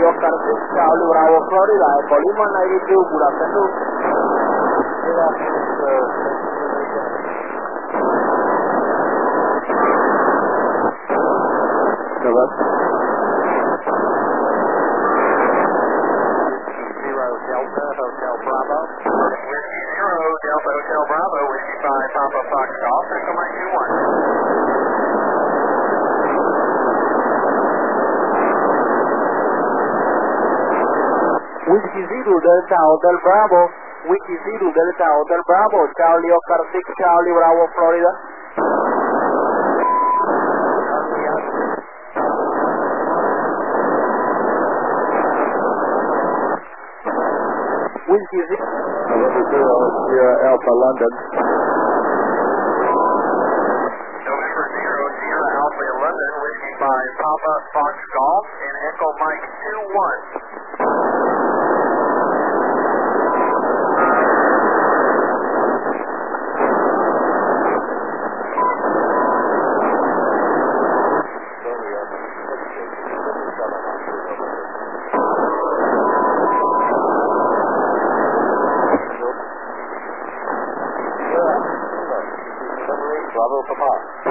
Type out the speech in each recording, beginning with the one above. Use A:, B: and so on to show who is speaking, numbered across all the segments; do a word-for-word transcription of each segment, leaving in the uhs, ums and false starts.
A: Oscar six, Charlie Bravo, Florida. Echo Lima ninety-two, good afternoon.
B: Good afternoon, sir.
A: Hello.
B: Zero Delta Hotel Bravo.
C: Whiskey Zero Delta Hotel Bravo, Whiskey five Papa Fox Golf, Echo Mike two one.
A: Whiskey Zero Delta Hotel Bravo, Whiskey Zero Delta Hotel Bravo, Charlie Oscar six, Charlie Bravo, Florida. Whiskey Zero.
B: November Zero, Sierra Alpha, London.
C: November Zero Sierra Alpha London, Whiskey five Papa Fox Golf, and Echo Mike two one.
B: Bravo Papa.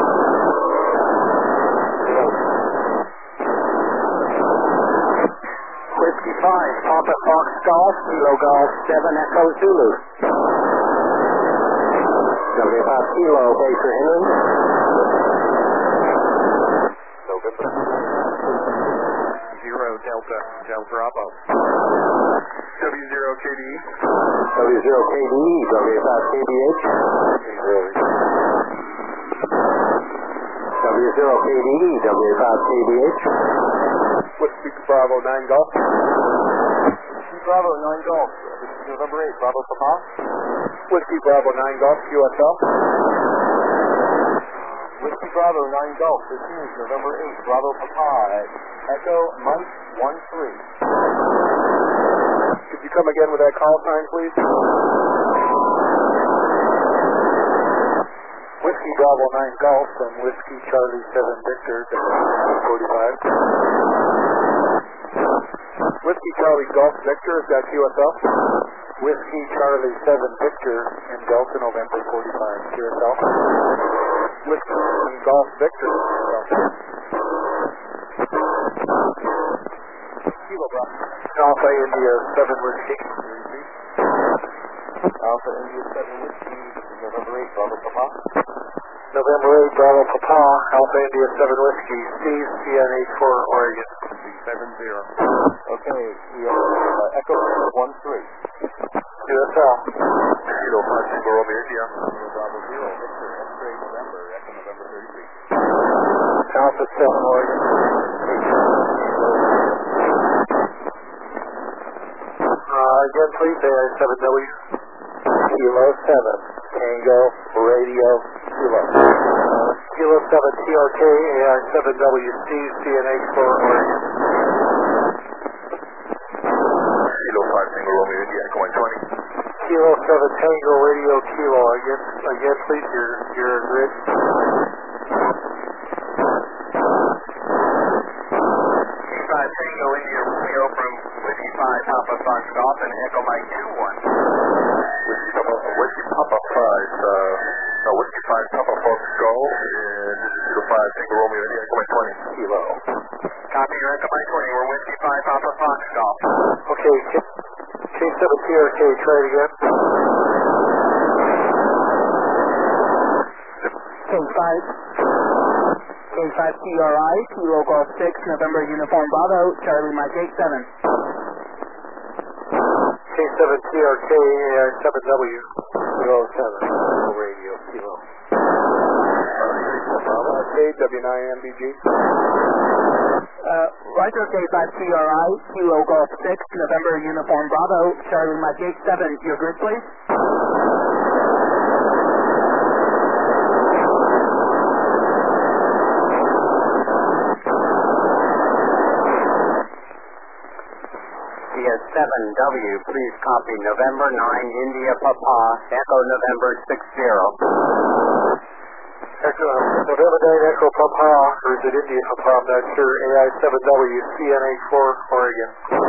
A: Whiskey five, Papa Fox Golf, Kilo Golf seven, Echo Zulu. W five Kilo, Baker Henry.
B: November Zero Delta Del Bravo.
C: W zero K D.
A: W zero K D E, W five K B H. W zero K D E, W five K B H.
B: Whiskey Bravo nine Golf. Whiskey Bravo nine Golf. This is November eighth, Bravo Papa. Whiskey Bravo nine Golf, Q S L. Whiskey Bravo nine Golf. This is November eighth, Bravo Papa at Echo Mike one three. Could you come again with that call sign, please? Whiskey Bravo nine Golf from Whiskey Charlie seven Victor, forty-five. Whiskey Charlie Golf Victor, is that Q S L? Whiskey Charlie seven Victor in Delta November forty-five, Q S L. Whiskey Golf Victor, Kilo Bravo. Alpha India seven Whiskey. Alpha India seven Whiskey, November eighth, Bravo Papa. November eighth, Bravo Papa, Alpha India seven Whiskey, Steve, C N H four, Oregon. seven zero. Okay, uh, Echo one three. Q S L.
C: Kilo five Single Romeo India.
B: Bravo zero, Victor, X-ray November, Echo November thirty-three. Alpha seven, Oregon. Uh, again, please, A I seven W. Kilo seven, Tango, Radio, Kilo. Kilo seven, T R K, A I seven W, Steve, C N H four, Oregon.
C: Kilo five Single Romeo India, Echo one twenty.
B: Kilo seven, Tango, Radio, Kilo. Again, again, please, your, your grid.
C: five Tango India Romeo from Whiskey five Papa Fox Golf, and Echo Mike two one.
D: Whiskey Papa, Whiskey Papa five, uh, no, Whiskey five Papa Fox Golf, and this is Kilo five Single Romeo India, Echo one twenty.
B: Kilo.
C: Copy your Echo Mike twenty, we're Whiskey five Papa Fox Golf.
B: Okay, K seven T R K, try it again.
A: K five. K five T R I, Kilo Golf six, November Uniform Bravo, Charlie Mike eight seven.
B: K seven T R K, A I seven W, Kilo seven, Radio, Kilo. K W nine M B G.
A: Uh, Roger, K five T R I, Kilo Golf six, November Uniform Bravo, Charlie Mike eight seven. Your grid, please.
E: seven W, please copy November nine, India Papa, Echo November six zero.
B: Echo, November nine Echo Papa, or is it India Papa? I'm not sure. A I seven W, C N eight four, Oregon.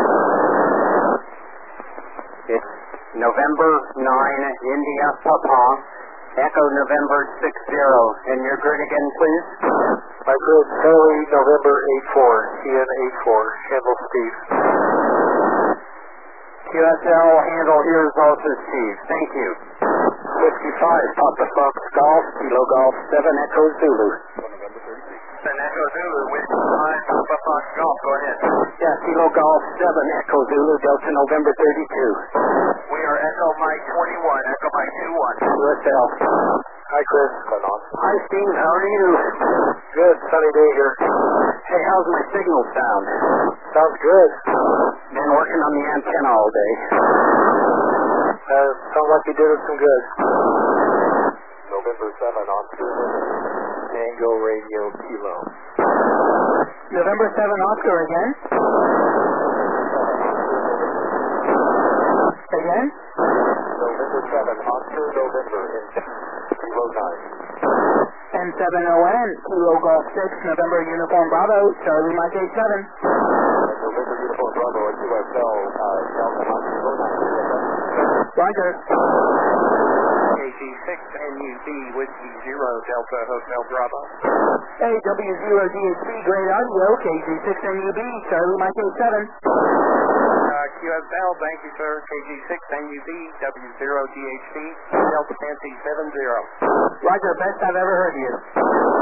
E: It's November nine India Papa, Echo November six zero. And your grid again, please?
B: My grid, Charlie November eight four, C N eight four, handle Steve.
E: Q S L handle, here's also Steve. Thank you. Whiskey five, Papa Fox Golf, Kilo Golf seven, Echo Zulu.
C: And Echo Zulu, Whiskey five, Papa Fox Golf, go ahead.
E: Yeah, Kilo Golf seven, Echo Zulu, Delta November thirty-two.
C: We are Echo Mike twenty-one, Echo Mike two one.
E: Q S L.
B: Hi, Chris.
E: Hi, Steve. How are you?
B: Good, sunny day here.
E: Hey, how's my signal sound?
B: Sounds good.
E: Been working on the antenna all day.
B: Uh, sounds like you did it some good.
D: November seven on two.
B: Tango Radio Kilo.
A: November seven Oscar again. Again.
D: November seven on two November in Kilo nine.
A: N seven O N, Kilo Golf six, November Uniform Bravo, Charlie Mike eight seven.
D: November Uniform Bravo at Q S L, uh, Delta on Kilo nine.
A: Roger.
C: K G six N U B, Whiskey zero, Delta Hotel Bravo.
A: Hey, W zero D H C, great audio, K G six N U B, Charlie Mike eight seven.
C: Uh, Q S L, thank you, sir. K G six N U B, W zero D H C, Delta Nancy seven zero.
A: Roger, best I've ever heard you.